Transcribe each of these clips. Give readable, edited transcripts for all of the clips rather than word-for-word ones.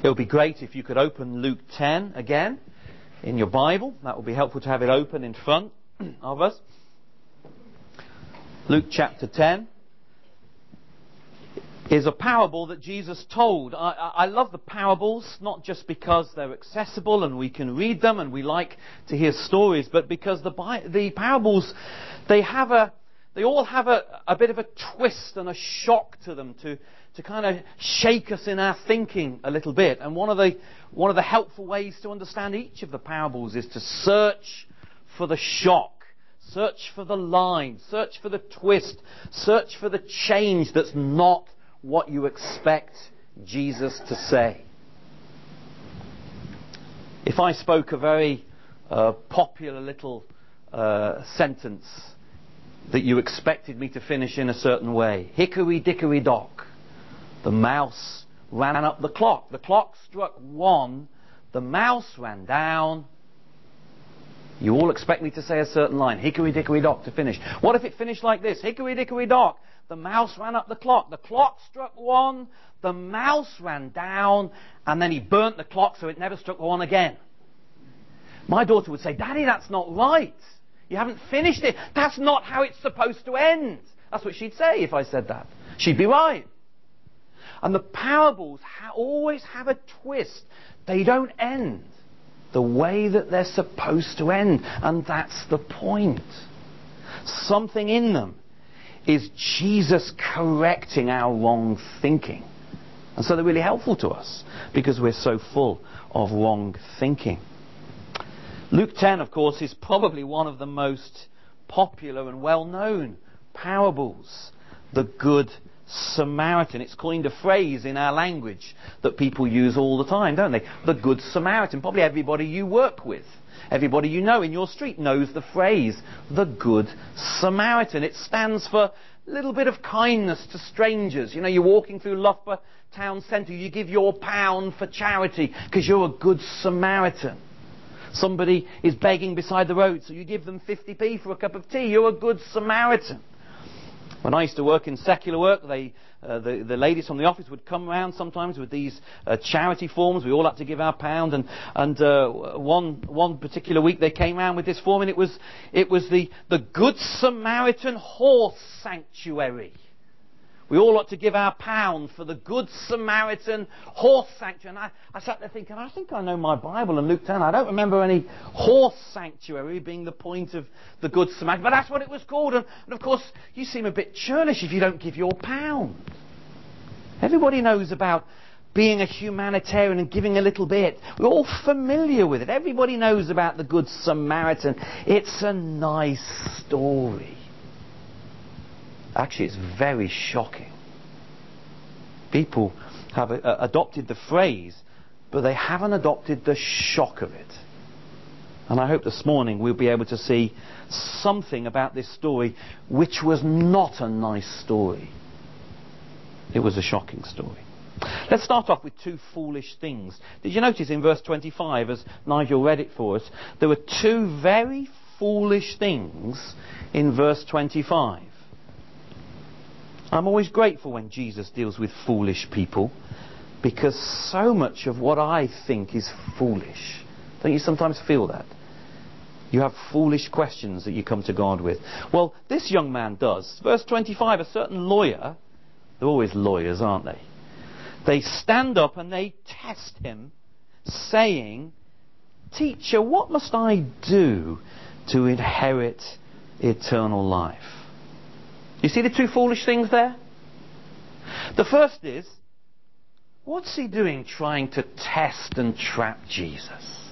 It would be great if you could open Luke 10 again in your Bible. That would be helpful to have it open in front of us. Luke chapter 10 is a parable that Jesus told. I love the parables, not just because they're accessible and we can read them and we like to hear stories, but because the parables, they all have a bit of a twist and a shock to them to kind of shake us in our thinking a little bit. And one of the helpful ways to understand each of the parables is to search for the shock. Search for the line, search for the twist, search for the change that's not what you expect Jesus to say. If I spoke a very popular little sentence that you expected me to finish in a certain way, hickory dickory dock, the mouse ran up the clock. The clock struck 1, the mouse ran down. You all expect me to say a certain line, hickory dickory dock, to finish. What if it finished like this? Hickory dickory dock, the mouse ran up the clock. The clock struck 1, the mouse ran down, and then he burnt the clock so it never struck 1 again. My daughter would say, Daddy, that's not right. You haven't finished it. That's not how it's supposed to end. That's what she'd say if I said that. She'd be right. And the parables always have a twist. They don't end the way that they're supposed to end. And that's the point. Something in them is Jesus correcting our wrong thinking. And so they're really helpful to us because we're so full of wrong thinking. Luke 10, of course, is probably one of the most popular and well-known parables. The Good Samaritan. It's coined a phrase in our language that people use all the time, don't they? The Good Samaritan. Probably everybody you work with, everybody you know in your street knows the phrase, the Good Samaritan. It stands for a little bit of kindness to strangers. You know, you're walking through Loughborough town centre, you give your pound for charity because you're a Good Samaritan. Somebody is begging beside the road, so you give them 50p for a cup of tea. You're a Good Samaritan. When I used to work in secular work, the ladies from the office would come around sometimes with these charity forms. We all had to give our pound, and one particular week they came around with this form, and it was the Good Samaritan Horse Sanctuary. We all ought to give our pound for the Good Samaritan Horse Sanctuary. And I sat there thinking, I think I know my Bible and Luke 10. I don't remember any horse sanctuary being the point of the Good Samaritan. But that's what it was called. And of course, you seem a bit churlish if you don't give your pound. Everybody knows about being a humanitarian and giving a little bit. We're all familiar with it. Everybody knows about the Good Samaritan. It's a nice story. Actually, it's very shocking. People have adopted the phrase, but they haven't adopted the shock of it. And I hope this morning we'll be able to see something about this story which was not a nice story. It was a shocking story. Let's start off with 2 foolish things. Did you notice in verse 25, as Nigel read it for us, there were 2 very foolish things in verse 25. I'm always grateful when Jesus deals with foolish people, because so much of what I think is foolish. Don't you sometimes feel that? You have foolish questions that you come to God with. Well, this young man does. Verse 25, a certain lawyer, they're always lawyers, aren't they? They stand up and they test him, saying, Teacher, what must I do to inherit eternal life? You see the 2 foolish things there? The first is, what's he doing trying to test and trap Jesus?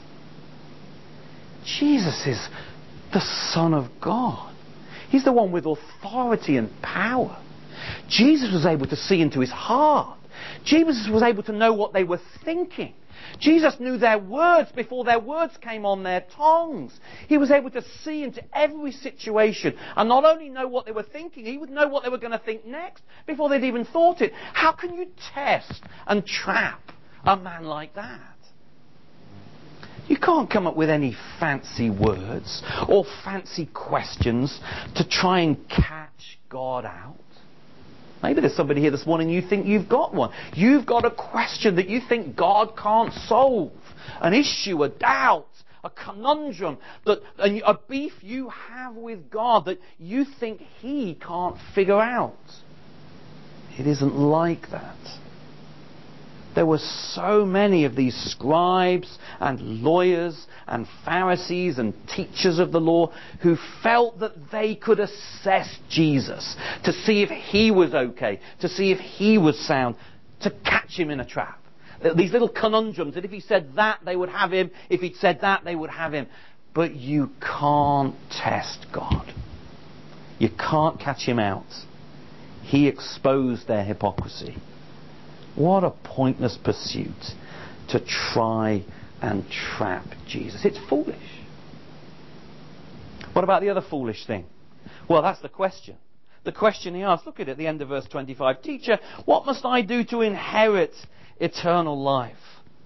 Jesus is the Son of God. He's the one with authority and power. Jesus was able to see into his heart. Jesus was able to know what they were thinking. Jesus knew their words before their words came on their tongues. He was able to see into every situation and not only know what they were thinking, he would know what they were going to think next before they'd even thought it. How can you test and trap a man like that? You can't come up with any fancy words or fancy questions to try and catch God out. Maybe there's somebody here this morning, you think you've got one. You've got a question that you think God can't solve. An issue, a doubt, a conundrum, a beef you have with God that you think He can't figure out. It isn't like that. There were so many of these scribes and lawyers and Pharisees and teachers of the law who felt that they could assess Jesus to see if He was okay, to see if He was sound, to catch Him in a trap. These little conundrums that if He said that, they would have Him. If He'd said that, they would have Him. But you can't test God. You can't catch Him out. He exposed their hypocrisy. What a pointless pursuit to try and trap Jesus. It's foolish. What about the other foolish thing? Well, that's the question. The question he asked, look at it at the end of verse 25. Teacher, what must I do to inherit eternal life?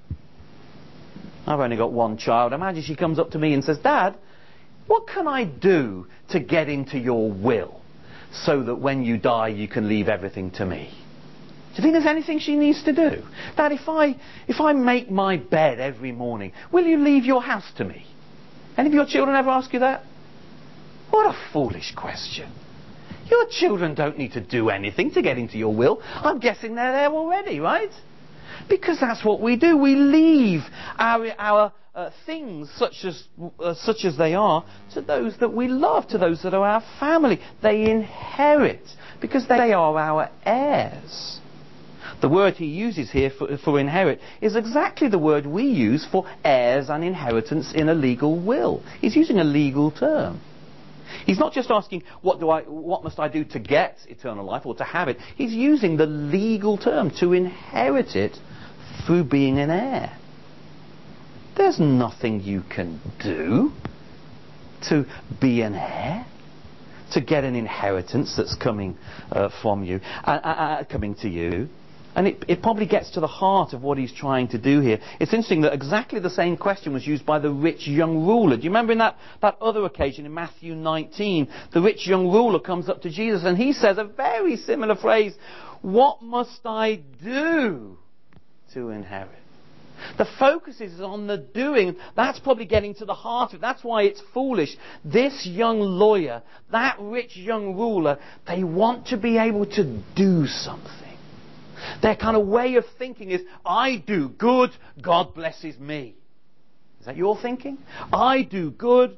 I've only got one child. Imagine she comes up to me and says, Dad, what can I do to get into your will so that when you die you can leave everything to me? Do you think there's anything she needs to do? Dad, if I make my bed every morning, will you leave your house to me? Any of your children ever ask you that? What a foolish question. Your children don't need to do anything to get into your will. I'm guessing they're there already, right? Because that's what we do. We leave our things, such as they are, to those that we love, to those that are our family. They inherit, because they are our heirs. The word he uses here for inherit is exactly the word we use for heirs and inheritance in a legal will. He's using a legal term. He's not just asking, what must I do to get eternal life or to have it? He's using the legal term to inherit it through being an heir. There's nothing you can do to be an heir, to get an inheritance that's coming from you, coming to you. And it probably gets to the heart of what he's trying to do here. It's interesting that exactly the same question was used by the rich young ruler. Do you remember in that other occasion in Matthew 19, the rich young ruler comes up to Jesus and he says a very similar phrase, what must I do to inherit? The focus is on the doing. That's probably getting to the heart of it. That's why it's foolish. This young lawyer, that rich young ruler, they want to be able to do something. Their kind of way of thinking is, I do good, God blesses me. Is that your thinking? I do good,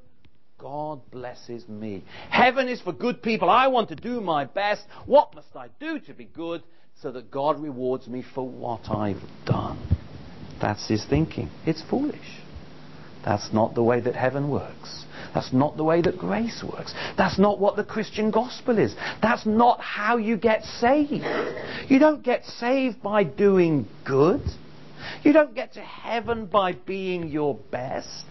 God blesses me. Heaven is for good people. I want to do my best. What must I do to be good so that God rewards me for what I've done? That's his thinking. It's foolish. That's not the way that heaven works. That's not the way that grace works. That's not what the Christian gospel is. That's not how you get saved. You don't get saved by doing good. You don't get to heaven by being your best.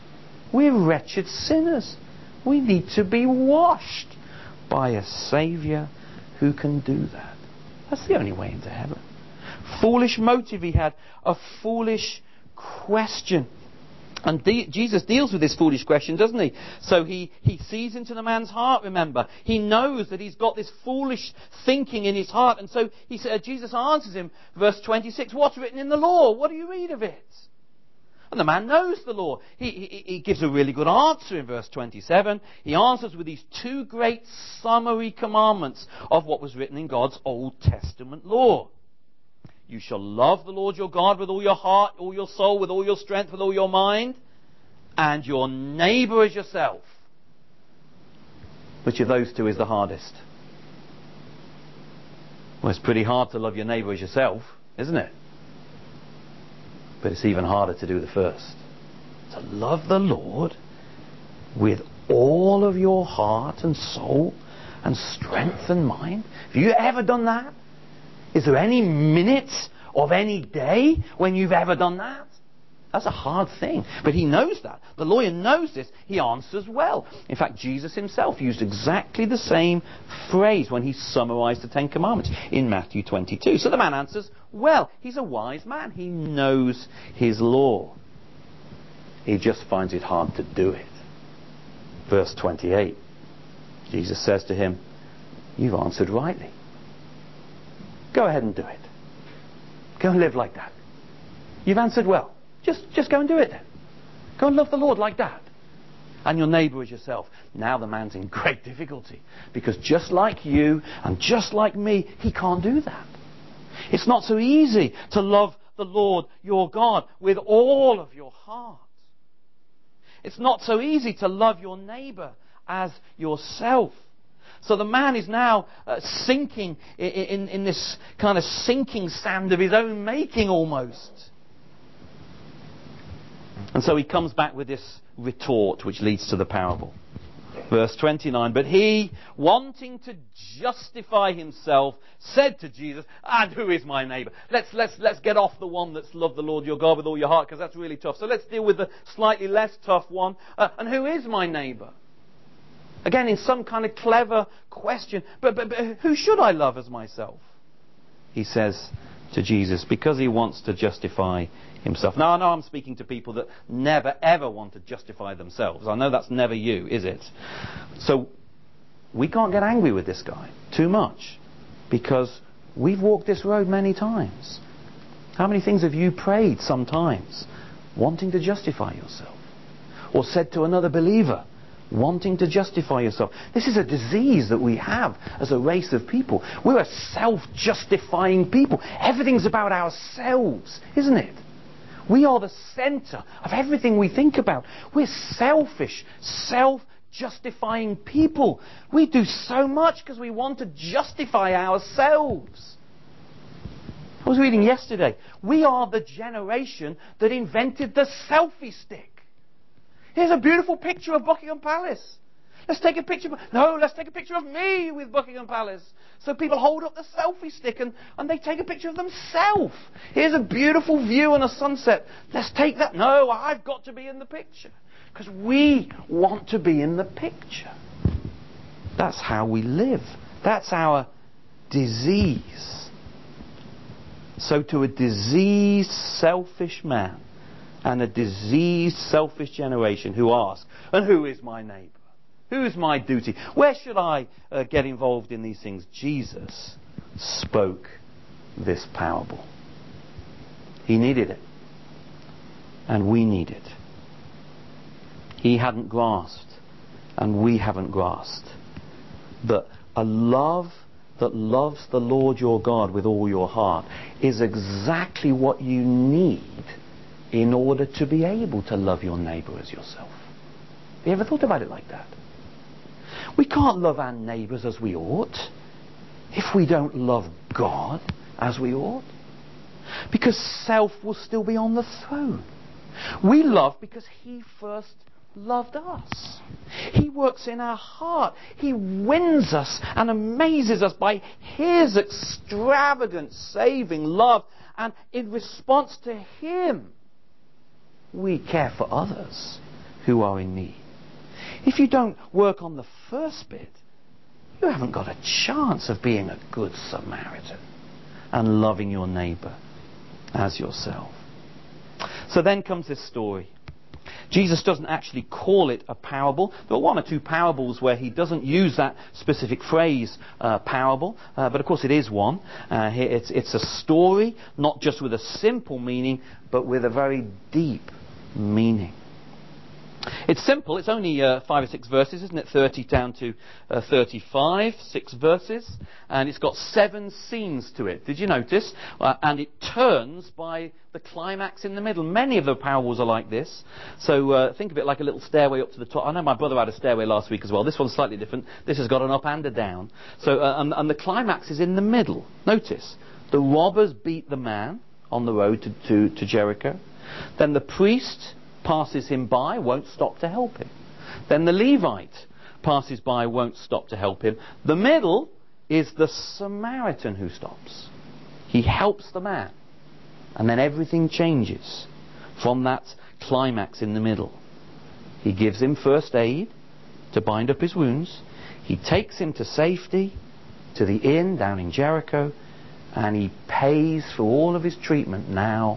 We're wretched sinners. We need to be washed by a Saviour who can do that. That's the only way into heaven. Foolish motive he had. A foolish question. And Jesus deals with this foolish question, doesn't he? So he sees into the man's heart, remember. He knows that he's got this foolish thinking in his heart. And so Jesus answers him, verse 26, what's written in the law? What do you read of it? And the man knows the law. He gives a really good answer in verse 27. He answers with these two great summary commandments of what was written in God's Old Testament law. You shall love the Lord your God with all your heart, all your soul, with all your strength, with all your mind, and your neighbour as yourself. Which of those two is the hardest? Well, it's pretty hard to love your neighbour as yourself, isn't it? But it's even harder to do the first. To love the Lord with all of your heart and soul and strength and mind. Have you ever done that? Is there any minute of any day when you've ever done that? That's a hard thing. But he knows that. The lawyer knows this. He answers well. In fact, Jesus himself used exactly the same phrase when he summarized the Ten Commandments in Matthew 22. So the man answers well. He's a wise man. He knows his law. He just finds it hard to do it. Verse 28. Jesus says to him, you've answered rightly. Go ahead and do it. Go and live like that. You've answered well. Just go and do it then. Go and love the Lord like that. And your neighbour as yourself. Now the man's in great difficulty. Because just like you and just like me, he can't do that. It's not so easy to love the Lord your God with all of your heart. It's not so easy to love your neighbour as yourself. So the man is now sinking in this kind of sinking sand of his own making almost. And so he comes back with this retort which leads to the parable. Verse 29, but he, wanting to justify himself, said to Jesus, and who is my neighbour? Let's get off the one that's love the Lord your God with all your heart, because that's really tough. So let's deal with the slightly less tough one. And who is my neighbour? Again, in some kind of clever question. But who should I love as myself? He says to Jesus, because he wants to justify himself. Now, I know I'm speaking to people that never ever want to justify themselves. I know that's never you, is it? So, we can't get angry with this guy too much, because we've walked this road many times. How many things have you prayed sometimes, wanting to justify yourself? Or said to another believer, wanting to justify yourself. This is a disease that we have as a race of people. We're a self-justifying people. Everything's about ourselves, isn't it? We are the centre of everything we think about. We're selfish, self-justifying people. We do so much because we want to justify ourselves. I was reading yesterday. We are the generation that invented the selfie stick. Here's a beautiful picture of Buckingham Palace. Let's take a picture. No, let's take a picture of me with Buckingham Palace. So people hold up the selfie stick and they take a picture of themselves. Here's a beautiful view on a sunset. Let's take that. No, I've got to be in the picture. Because we want to be in the picture. That's how we live. That's our disease. So to a diseased, selfish man and a diseased, selfish generation who ask, and who is my neighbour? Who's my duty? Where should I get involved in these things? Jesus spoke this parable. He needed it. And we need it. He hadn't grasped, and we haven't grasped, that a love that loves the Lord your God with all your heart is exactly what you need in order to be able to love your neighbour as yourself. Have you ever thought about it like that? We can't love our neighbours as we ought if we don't love God as we ought. Because self will still be on the throne. We love because He first loved us. He works in our heart. He wins us and amazes us by His extravagant saving love. And in response to Him, we care for others who are in need. If you don't work on the first bit, you haven't got a chance of being a good Samaritan and loving your neighbour as yourself. So then comes this story. Jesus doesn't actually call it a parable. There are one or two parables where He doesn't use that specific phrase, parable, but of course it is one. Here it's a story, not just with a simple meaning, but with a very deep meaning. It's simple. It's only 5 or 6 verses, isn't it? 30 down to 35, 6 verses. And it's got 7 scenes to it. Did you notice? And it turns by the climax in the middle. Many of the parables are like this. So think of it like a little stairway up to the top. I know my brother had a stairway last week as well. This one's slightly different. This has got an up and a down. So and the climax is in the middle. Notice. The robbers beat the man on the road to Jericho. Then the priest passes him by, won't stop to help him. Then the Levite passes by, won't stop to help him. The middle is the Samaritan who stops. He helps the man. And then everything changes from that climax in the middle. He gives him first aid to bind up his wounds. He takes him to safety, to the inn down in Jericho, and he pays for all of his treatment now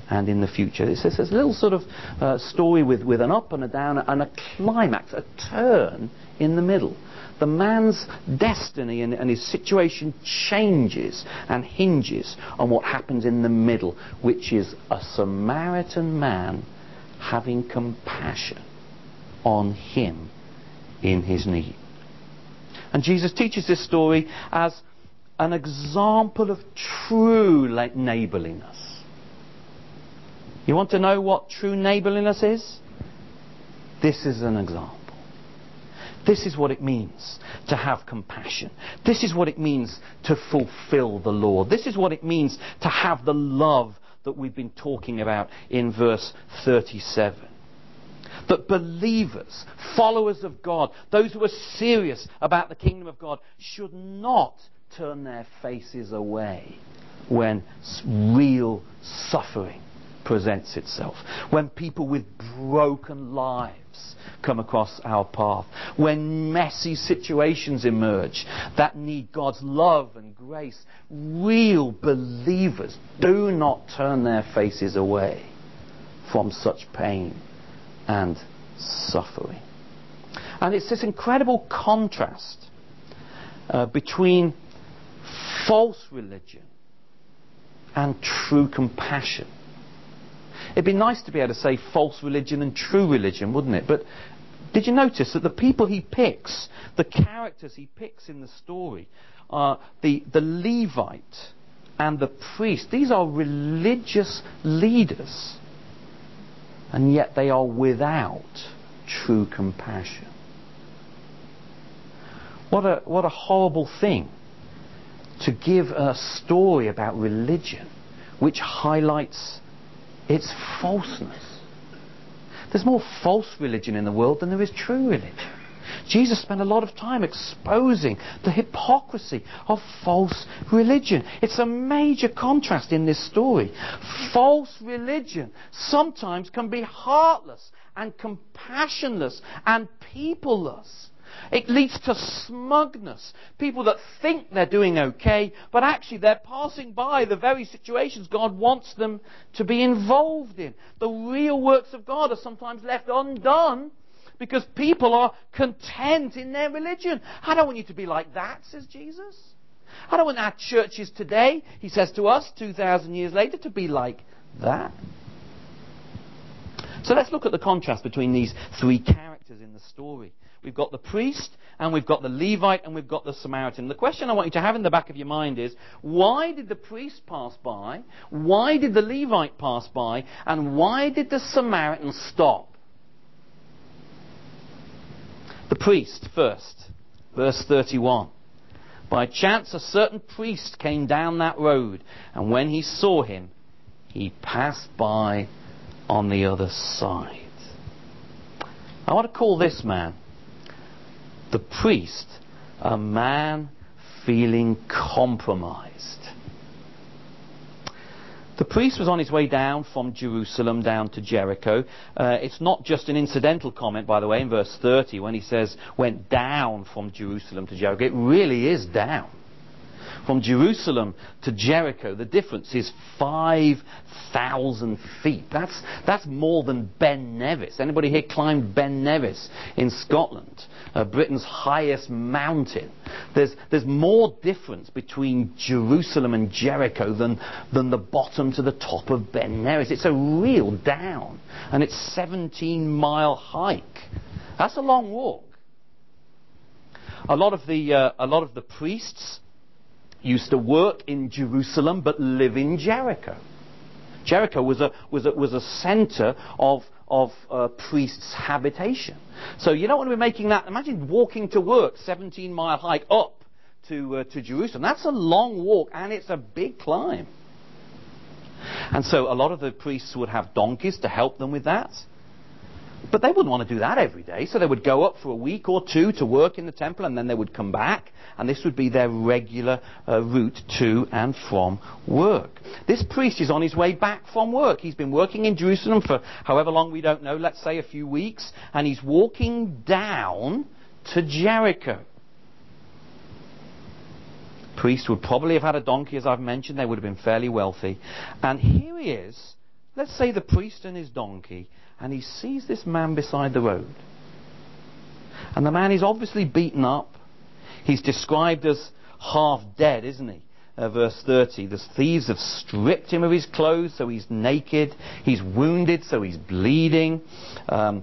and in the future. It's a little sort of story with an up and a down and a climax, a turn in the middle. The man's destiny and his situation changes and hinges on what happens in the middle, which is a Samaritan man having compassion on him in his need. And Jesus teaches this story as an example of true neighbourliness. You want to know what true neighbourliness is? This is an example. This is what it means to have compassion. This is what it means to fulfill the law. This is what it means to have the love that we've been talking about in verse 37. That believers, followers of God, those who are serious about the kingdom of God, should not turn their faces away when real suffering presents itself. When people with broken lives come across our path. When messy situations emerge that need God's love and grace. Real believers do not turn their faces away from such pain and suffering. And it's this incredible contrast between false religion and true compassion. It'd be nice to be able to say false religion and true religion, wouldn't it? But did you notice that the people he picks, the characters he picks in the story, the Levite and the priest, these are religious leaders, and yet they are without true compassion. What a horrible thing to give a story about religion which highlights its falseness. There's more false religion in the world than there is true religion. Jesus spent a lot of time exposing the hypocrisy of false religion. It's a major contrast in this story. False religion sometimes can be heartless and compassionless and peopleless. It leads to smugness. People that think they're doing okay, but actually they're passing by the very situations God wants them to be involved in. The real works of God are sometimes left undone because people are content in their religion. I don't want you to be like that, says Jesus. I don't want our churches today, he says to us 2,000 years later, to be like that. So let's look at the contrast between these three characters in the story. We've got the priest, and we've got the Levite, and we've got the Samaritan. The question I want you to have in the back of your mind is, why did the priest pass by? Why did the Levite pass by? And why did the Samaritan stop? The priest first. Verse 31. By chance a certain priest came down that road, and when he saw him, he passed by on the other side. I want to call this man, the priest, a man feeling compromised. The priest was on his way down from Jerusalem down to Jericho. It's not just an incidental comment, by the way, in verse 30 when he says went down from Jerusalem to Jericho. It really is down. From Jerusalem to Jericho, the difference is 5,000 feet. That's more than Ben Nevis. Anybody here climbed Ben Nevis in Scotland? Britain's highest mountain. There's more difference between Jerusalem and Jericho than the bottom to the top of Ben Nevis. It's a real down. And it's a 17-mile hike. That's a long walk. A lot of the priests used to work in Jerusalem but live in Jericho. Jericho was a centre of priests' habitation. So you don't want to be making that. Imagine walking to work, 17-mile hike up to Jerusalem. That's a long walk and it's a big climb. And so a lot of the priests would have donkeys to help them with that. But they wouldn't want to do that every day, so they would go up for a week or two to work in the temple, and then they would come back, and this would be their regular route to and from work. This priest is on his way back from work. He's been working in Jerusalem for however long we don't know, let's say a few weeks, and he's walking down to Jericho. Priest would probably have had a donkey, as I've mentioned. They would have been fairly wealthy. And here he is, let's say the priest and his donkey, and he sees this man beside the road. And the man is obviously beaten up. He's described as half dead, isn't he? Verse 30, the thieves have stripped him of his clothes, so he's naked. He's wounded, so he's bleeding. The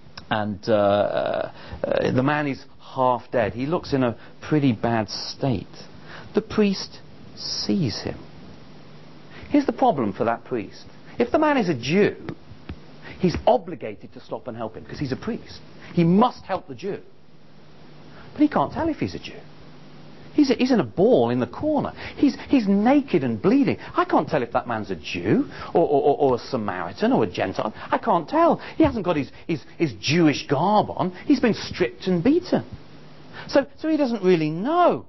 man is half dead. He looks in a pretty bad state. The priest sees him. Here's the problem for that priest. If the man is a Jew, he's obligated to stop and help him because he's a priest. He must help the Jew. But he can't tell if he's a Jew. He's in a ball in the corner. He's naked and bleeding. I can't tell if that man's a Jew or a Samaritan or a Gentile. I can't tell. He hasn't got his Jewish garb on. He's been stripped and beaten. So he doesn't really know.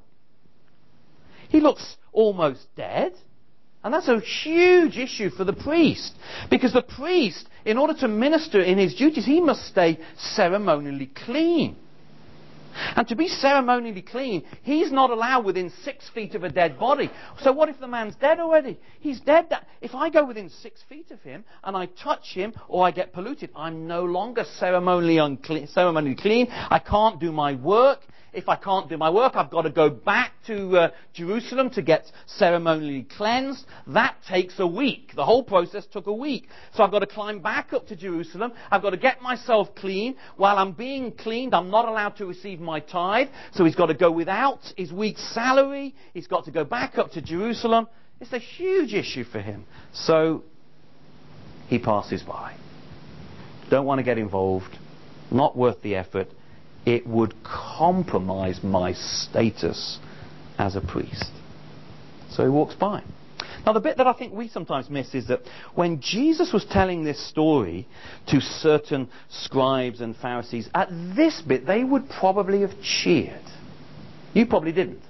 He looks almost dead. And that's a huge issue for the priest. Because the priest, in order to minister in his duties, he must stay ceremonially clean. And to be ceremonially clean, he's not allowed within 6 feet of a dead body. So what if the man's dead already? He's dead. If I go within 6 feet of him and I touch him or I get polluted, I'm no longer ceremonially clean. I can't do my work. If I can't do my work, I've got to go back to Jerusalem to get ceremonially cleansed. That takes a week. The whole process took a week. So I've got to climb back up to Jerusalem. I've got to get myself clean. While I'm being cleaned, I'm not allowed to receive my tithe. So he's got to go without his week's salary. He's got to go back up to Jerusalem. It's a huge issue for him. So he passes by. Don't want to get involved. Not worth the effort. It would compromise my status as a priest. So he walks by. Now the bit that I think we sometimes miss is that when Jesus was telling this story to certain scribes and Pharisees, at this bit they would probably have cheered. You probably didn't.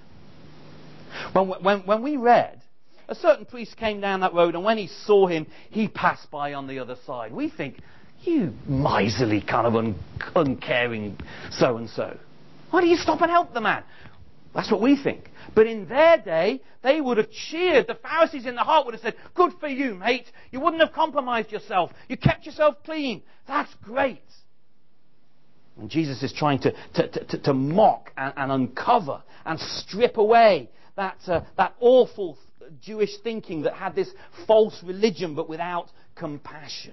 When we read, a certain priest came down that road and when he saw him, he passed by on the other side. We think, you miserly kind of uncaring so-and-so. Why don't you stop and help the man? That's what we think. But in their day, they would have cheered. The Pharisees in the heart would have said, good for you, mate. You wouldn't have compromised yourself. You kept yourself clean. That's great. And Jesus is trying to mock and uncover and strip away that awful Jewish thinking that had this false religion but without compassion.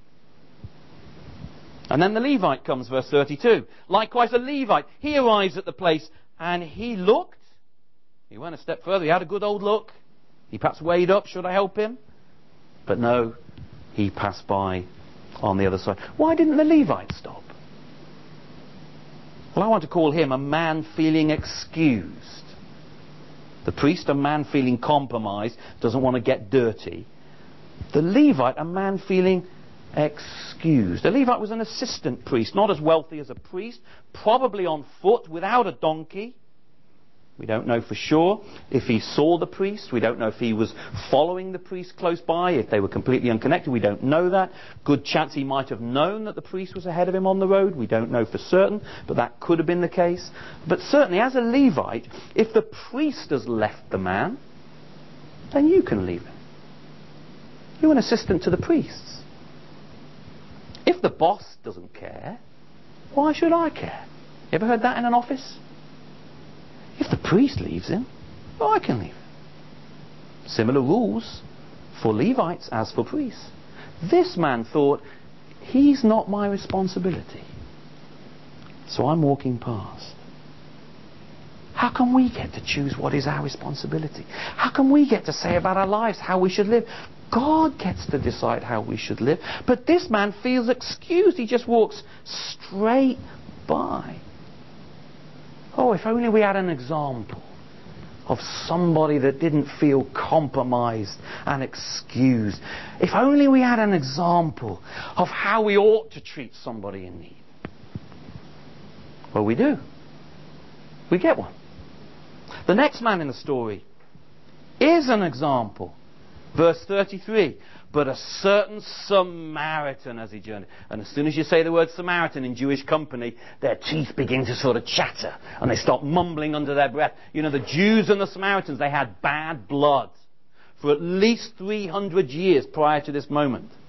And then the Levite comes, verse 32. Likewise a Levite, he arrives at the place and he looked. He went a step further, he had a good old look. He perhaps weighed up, should I help him? But no, he passed by on the other side. Why didn't the Levite stop? Well, I want to call him a man feeling excused. The priest, a man feeling compromised, doesn't want to get dirty. The Levite, a man feeling excused. The Levite was an assistant priest, not as wealthy as a priest, probably on foot, without a donkey. We don't know for sure if he saw the priest. We don't know if he was following the priest close by, if they were completely unconnected. We don't know that. Good chance he might have known that the priest was ahead of him on the road. We don't know for certain, but that could have been the case. But certainly as a Levite, if the priest has left the man, then you can leave him. You're an assistant to the priests. If the boss doesn't care, why should I care? You ever heard that in an office? If the priest leaves him, well, I can leave him. Similar rules for Levites as for priests. This man thought, he's not my responsibility. So I'm walking past. How can we get to choose what is our responsibility? How can we get to say about our lives how we should live? God gets to decide how we should live. But this man feels excused. He just walks straight by. Oh, if only we had an example of somebody that didn't feel compromised and excused. If only we had an example of how we ought to treat somebody in need. Well, we do. We get one. The next man in the story is an example. Verse 33, but a certain Samaritan as he journeyed. And as soon as you say the word Samaritan in Jewish company, their teeth begin to sort of chatter and they start mumbling under their breath. You know, the Jews and the Samaritans, they had bad blood for at least 300 years prior to this moment.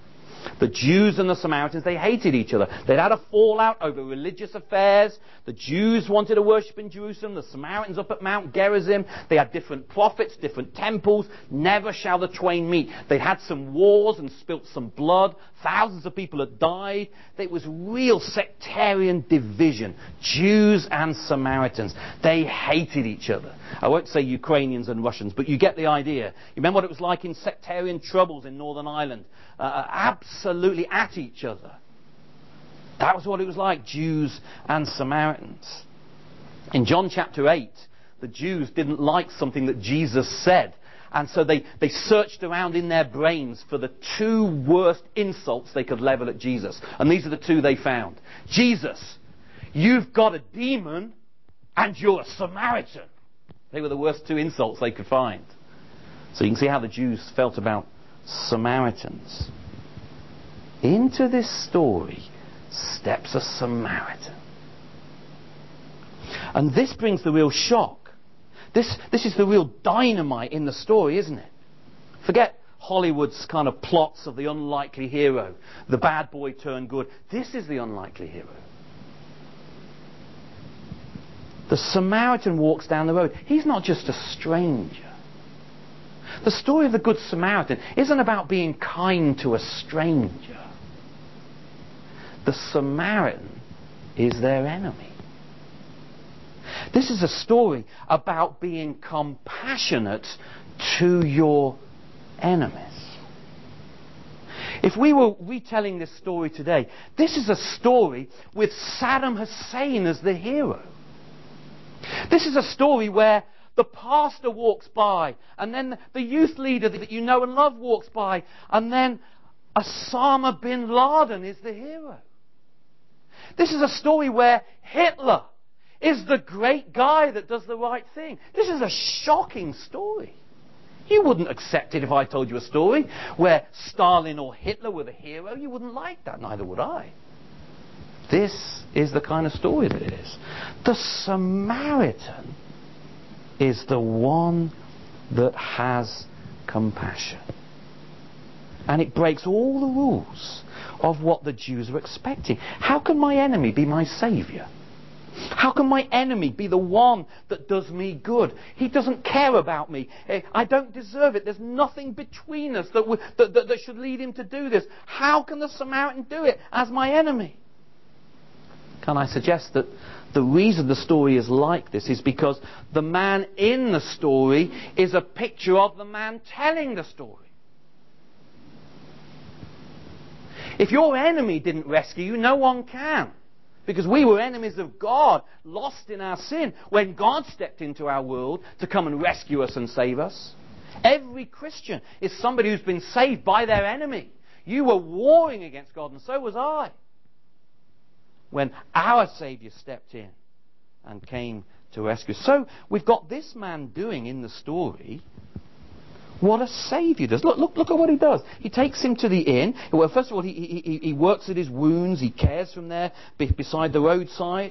The Jews and the Samaritans, they hated each other. They'd had a fallout over religious affairs. The Jews wanted to worship in Jerusalem. The Samaritans up at Mount Gerizim. They had different prophets, different temples. Never shall the twain meet. They'd had some wars and spilt some blood. Thousands of people had died. It was real sectarian division. Jews and Samaritans. They hated each other. I won't say Ukrainians and Russians, but you get the idea. You remember what it was like in sectarian troubles in Northern Ireland? Absolutely at each other. That was what it was like, Jews and Samaritans. In John chapter 8, the Jews didn't like something that Jesus said. And so they searched around in their brains for the two worst insults they could level at Jesus. And these are the two they found. Jesus, you've got a demon and you're a Samaritan. They were the worst two insults they could find. So you can see how the Jews felt about Samaritans. Into this story steps a Samaritan. And this brings the real shock. This is the real dynamite in the story, isn't it? Forget Hollywood's kind of plots of the unlikely hero, the bad boy turned good. This is the unlikely hero. The Samaritan walks down the road. He's not just a stranger. The story of the Good Samaritan isn't about being kind to a stranger. The Samaritan is their enemy. This is a story about being compassionate to your enemies. If we were retelling this story today, this is a story with Saddam Hussein as the hero. This is a story where the pastor walks by, and then the youth leader that you know and love walks by, and then Osama bin Laden is the hero. This is a story where Hitler is the great guy that does the right thing. This is a shocking story. You wouldn't accept it if I told you a story where Stalin or Hitler were the hero. You wouldn't like that, neither would I. This is the kind of story that it is. The Samaritan is the one that has compassion. And it breaks all the rules of what the Jews were expecting. How can my enemy be my saviour? How can my enemy be the one that does me good? He doesn't care about me. I don't deserve it. There's nothing between us that should lead him to do this. How can the Samaritan do it as my enemy? Can I suggest that the reason the story is like this is because the man in the story is a picture of the man telling the story. If your enemy didn't rescue you, no one can. Because we were enemies of God, lost in our sin, when God stepped into our world to come and rescue us and save us. Every Christian is somebody who's been saved by their enemy. You were warring against God, and so was I, when our Saviour stepped in and came to rescue. So we've got this man doing in the story what a Saviour does. Look at what he does. He takes him to the inn. Well, first of all, he works at his wounds. He cares from there beside the roadside.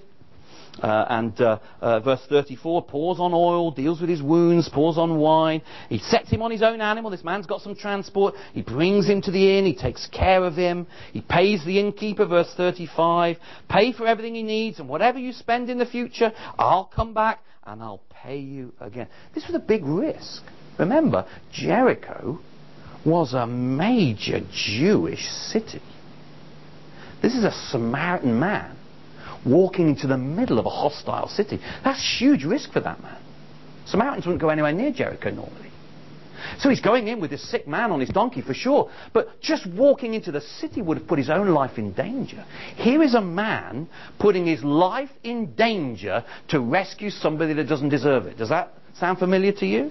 Verse 34, pours on oil, deals with his wounds, pours on wine. He sets him on his own animal. This man's got some transport. He brings him to the inn. He takes care of him. He pays the innkeeper, verse 35. Pay for everything he needs, and whatever you spend in the future, I'll come back and I'll pay you again. This was a big risk. Remember, Jericho was a major Jewish city. This is a Samaritan man walking into the middle of a hostile city. That's huge risk for that man. Samaritans wouldn't go anywhere near Jericho normally. So he's going in with this sick man on his donkey for sure. But just walking into the city would have put his own life in danger. Here is a man putting his life in danger to rescue somebody that doesn't deserve it. Does that sound familiar to you?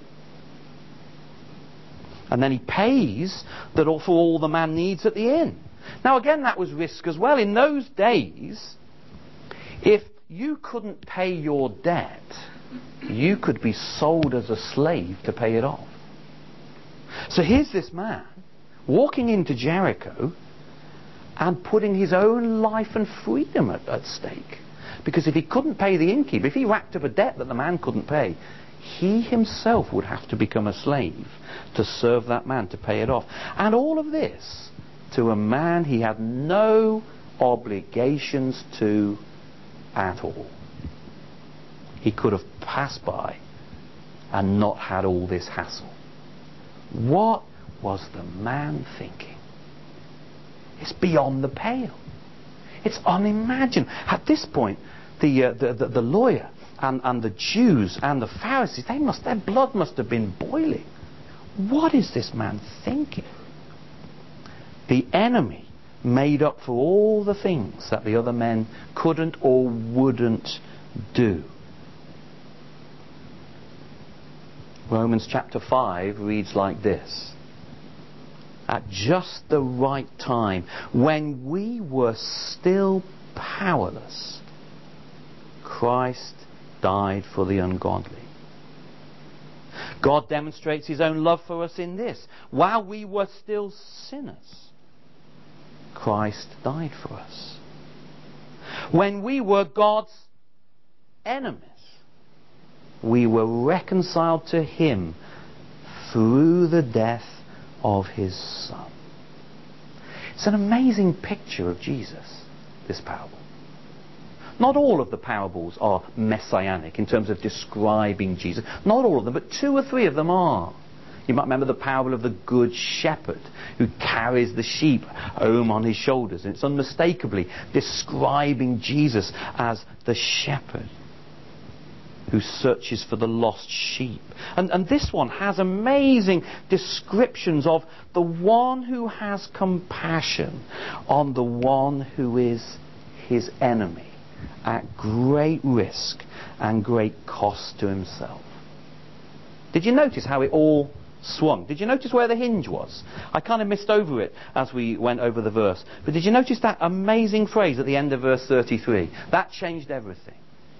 And then he pays for all the man needs at the inn. Now again, that was risk as well. In those days, if you couldn't pay your debt, you could be sold as a slave to pay it off. So here's this man walking into Jericho and putting his own life and freedom at stake. Because if he couldn't pay the innkeeper, if he racked up a debt that the man couldn't pay, he himself would have to become a slave to serve that man, to pay it off. And all of this to a man he had no obligations to at all. He could have passed by and not had all this hassle. What was the man thinking? It's beyond the pale. It's unimaginable. At this point, the lawyer and the Jews and the Pharisees, their blood must have been boiling. What is this man thinking? The enemy made up for all the things that the other men couldn't or wouldn't do. Romans chapter 5 reads like this: at just the right time, when we were still powerless, Christ died for the ungodly. God demonstrates his own love for us in this: while we were still sinners, Christ died for us. When we were God's enemies, we were reconciled to him through the death of his Son. It's an amazing picture of Jesus, this parable. Not all of the parables are messianic in terms of describing Jesus. Not all of them, but 2 or 3 of them are. You might remember the parable of the Good Shepherd who carries the sheep home on his shoulders. And it's unmistakably describing Jesus as the shepherd who searches for the lost sheep. And this one has amazing descriptions of the one who has compassion on the one who is his enemy, at great risk and great cost to himself. Did you notice how it all swung? Did you notice where the hinge was? I kind of missed over it as we went over the verse. But did you notice that amazing phrase at the end of verse 33? That changed everything.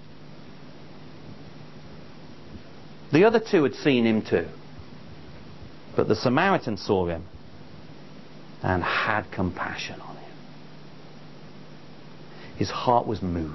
The other 2 had seen him too. But the Samaritan saw him and had compassion on him. His heart was moved.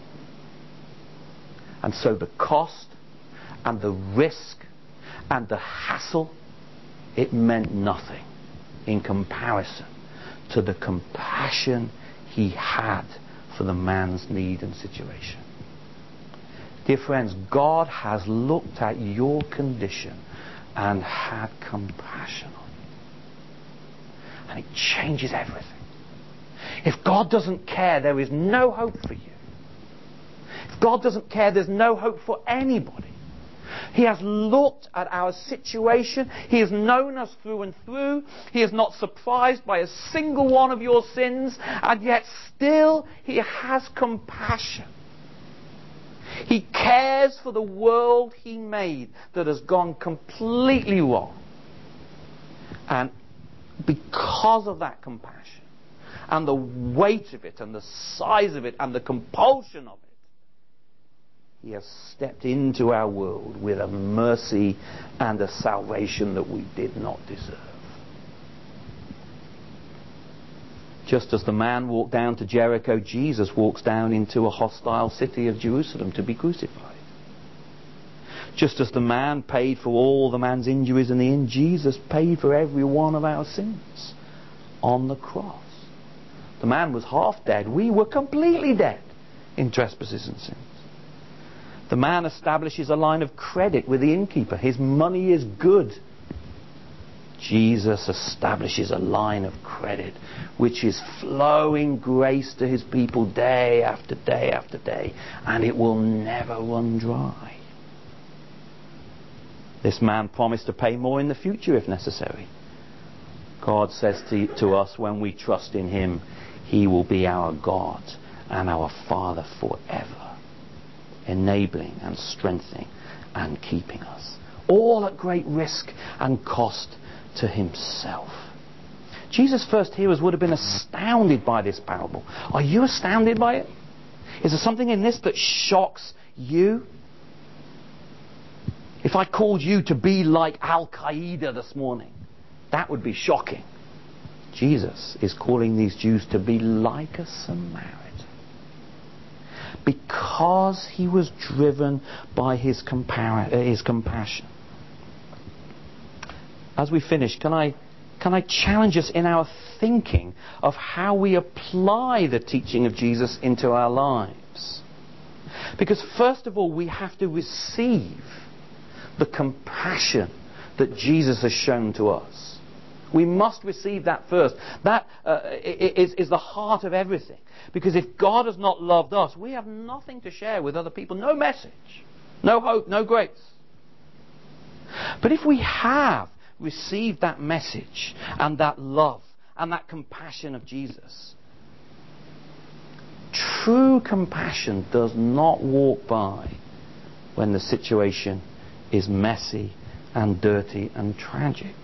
And so the cost and the risk and the hassle, it meant nothing in comparison to the compassion he had for the man's need and situation. Dear friends, God has looked at your condition and had compassion on you. And it changes everything. If God doesn't care, there is no hope for you. If God doesn't care, there's no hope for anybody. He has looked at our situation. He has known us through and through. He is not surprised by a single one of your sins, and yet still He has compassion. He cares for the world He made that has gone completely wrong. And because of that compassion, and the weight of it, and the size of it, and the compulsion of it, He has stepped into our world with a mercy and a salvation that we did not deserve. Just as the man walked down to Jericho, Jesus walks down into a hostile city of Jerusalem to be crucified. Just as the man paid for all the man's injuries in the inn, Jesus paid for every one of our sins on the cross. The man was half dead. We were completely dead in trespasses and sins. The man establishes a line of credit with the innkeeper. His money is good. Jesus establishes a line of credit which is flowing grace to His people day after day after day, and it will never run dry. This man promised to pay more in the future if necessary. God says to us, when we trust in Him, He will be our God and our Father forever, enabling and strengthening and keeping us, all at great risk and cost to Himself. Jesus' first hearers would have been astounded by this parable. Are you astounded by it? Is there something in this that shocks you? If I called you to be like Al-Qaeda this morning, that would be shocking. Jesus is calling these Jews to be like a Samaritan, because He was driven by His compassion. As we finish, can I Can I challenge us in our thinking of how we apply the teaching of Jesus into our lives? Because first of all, we have to receive the compassion that Jesus has shown to us. We must receive that first. That is the heart of everything. Because if God has not loved us, we have nothing to share with other people. No message, no hope, no grace. But if we have received that message and that love and that compassion of Jesus, true compassion does not walk by when the situation is messy and dirty and tragic.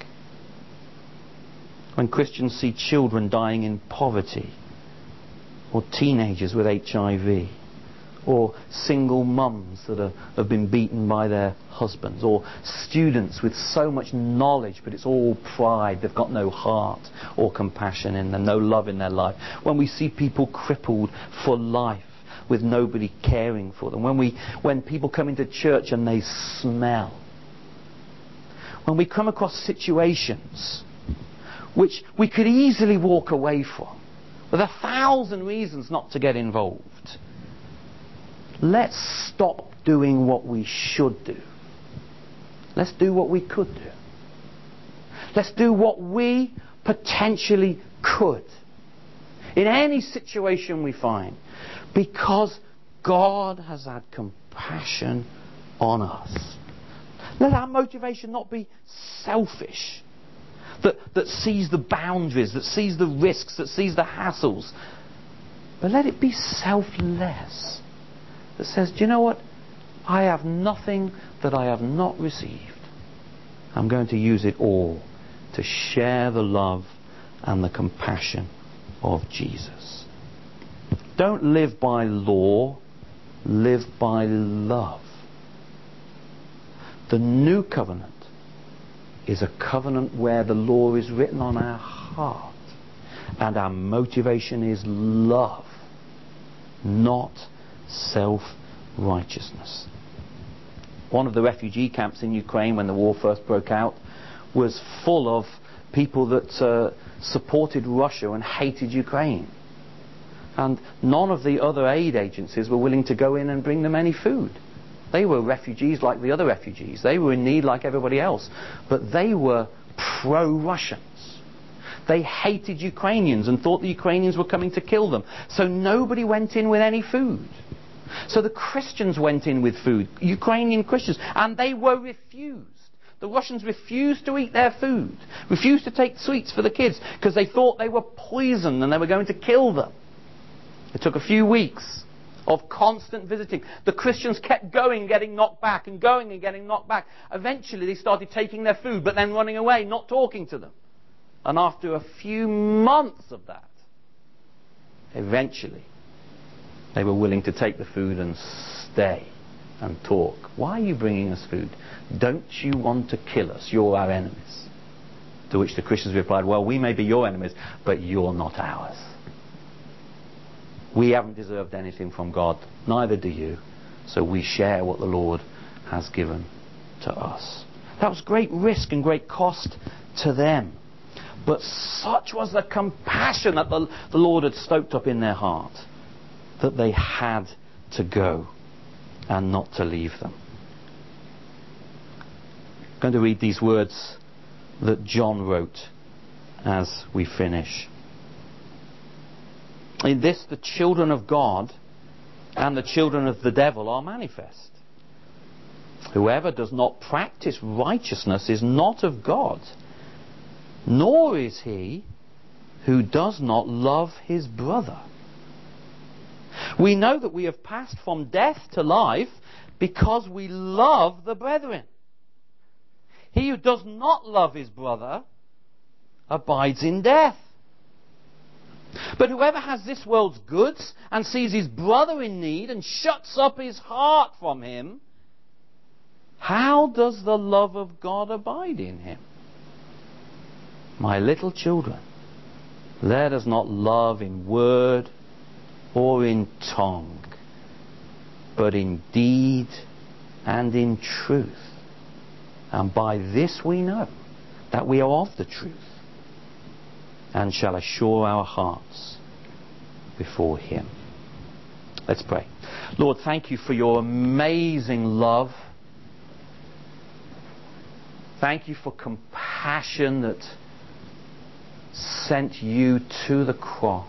When Christians see children dying in poverty, or teenagers with HIV, or single mums that have been beaten by their husbands, or students with so much knowledge but it's all pride, they've got no heart or compassion in them, no love in their life. When we see people crippled for life with nobody caring for them, when people come into church and they smell, when we come across situations which we could easily walk away from with 1,000 reasons not to get involved, let's stop doing what we should do. Let's do what we could do. Let's do what we potentially could in any situation we find, because God has had compassion on us. Let our motivation not be selfish, that sees the boundaries, that sees the risks, that sees the hassles, but let it be selfless, that says, do you know what? I have nothing that I have not received. I'm going to use it all to share the love and the compassion of Jesus. Don't live by law, live by love. The new covenant is a covenant where the law is written on our heart and our motivation is love, not self-righteousness. One of the refugee camps in Ukraine when the war first broke out was full of people that supported Russia and hated Ukraine. And none of the other aid agencies were willing to go in and bring them any food. They were refugees like the other refugees. They were in need like everybody else. But they were pro-Russians. They hated Ukrainians and thought the Ukrainians were coming to kill them. So nobody went in with any food. So the Christians went in with food, Ukrainian Christians, and they were refused. The Russians refused to eat their food, refused to take sweets for the kids, because they thought they were poisoned and they were going to kill them. It took a few weeks of constant visiting. The Christians kept going, getting knocked back, and going and getting knocked back. Eventually they started taking their food, but then running away, not talking to them. And after a few months of that, eventually they were willing to take the food and stay and talk. Why are you bringing us food? Don't you want to kill us? You're our enemies. To which the Christians replied, well, we may be your enemies, but you're not ours. We haven't deserved anything from God, neither do you. So we share what the Lord has given to us. That was great risk and great cost to them. But such was the compassion that the Lord had stoked up in their heart, that they had to go and not to leave them. I'm going to read these words that John wrote as we finish. In this, the children of God and the children of the devil are manifest. Whoever does not practice righteousness is not of God, nor is he who does not love his brother. We know that we have passed from death to life because we love the brethren. He who does not love his brother abides in death. But whoever has this world's goods and sees his brother in need and shuts up his heart from him, how does the love of God abide in him? My little children, let us not love in word or in tongue, but in deed and in truth. And by this we know that we are of the truth and shall assure our hearts before Him. Let's pray. Lord, thank you for your amazing love. Thank you for compassion that sent you to the cross.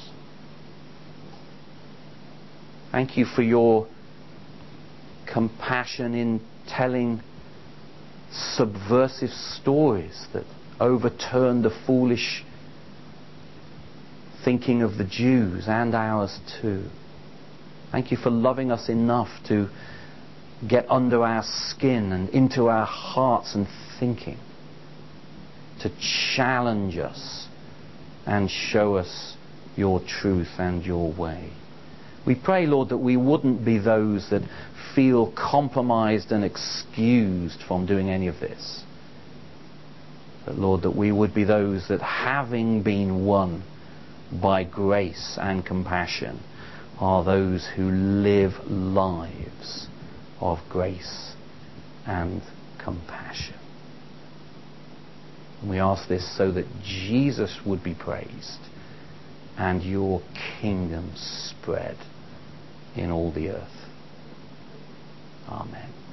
Thank you for your compassion in telling subversive stories that overturned the foolish thinking of the Jews and ours too. Thank you for loving us enough to get under our skin and into our hearts and thinking, to challenge us and show us your truth and your way. We pray, Lord, that we wouldn't be those that feel compromised and excused from doing any of this. But Lord, that we would be those that, having been won by grace and compassion, are those who live lives of grace and compassion. And we ask this so that Jesus would be praised and your kingdom spread in all the earth. Amen.